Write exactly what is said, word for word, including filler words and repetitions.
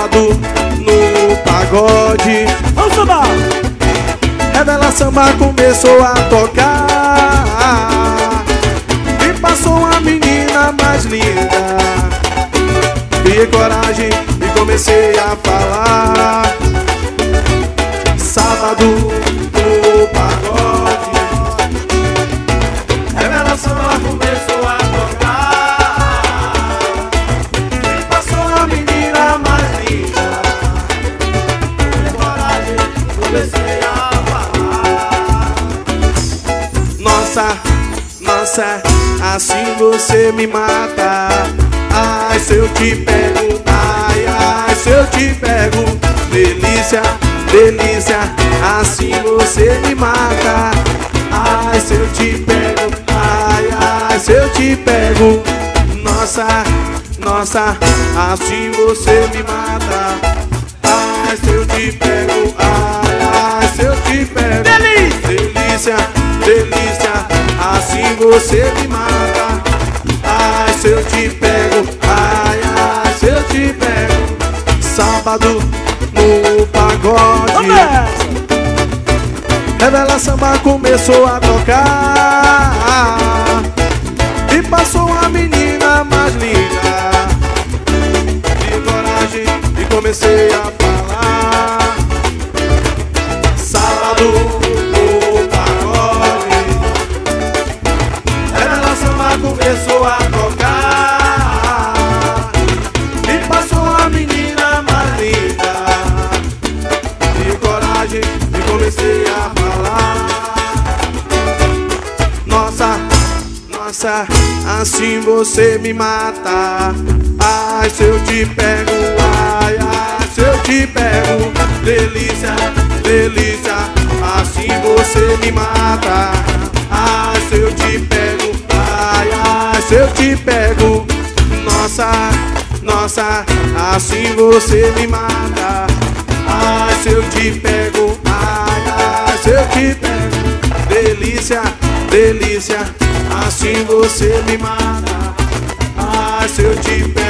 Sábado no pagode. Vamos sambar! Revela Samba começou a tocar e passou uma menina mais linda. Criei coragem e comecei a falar. Sábado no pagode. Revela Samba começou a tocar e passou uma menina mais linda. Criei coragem e comecei a Nossa, nossa, assim você me mata. Ai, se eu te pego, ai, ai, se eu te pego. Delícia, delícia, assim você me mata. Ai, se eu te pego, ai, ai, se eu te pego. Nossa, nossa, assim você me mata. Ai, se eu te pego, ai, ai, se eu te pego. Delícia, delícia, assim você me mata. Ai, se eu te pego, ai, ai, se eu te pego. Sábado no pagode. Revela Samba começou a tocar e passou uma menina mais linda. Tive coragem e comecei a falar. Sábado no pagode. Revela Samba começou a tocar e passou uma menina mais linda. Tive coragem e comecei a falar. Nossa, nossa, assim você me mata. Ai, se eu te pego, ai, ai, se eu te pego. Delícia, delícia, assim você me mata. Ai, se eu te pego, ai, ai, se eu te pego. Nossa, nossa, assim você me mata. Ai, se eu te pego, ai, ai, se eu te pego. Delícia, delícia, assim você me mata. Ai, se eu te pego.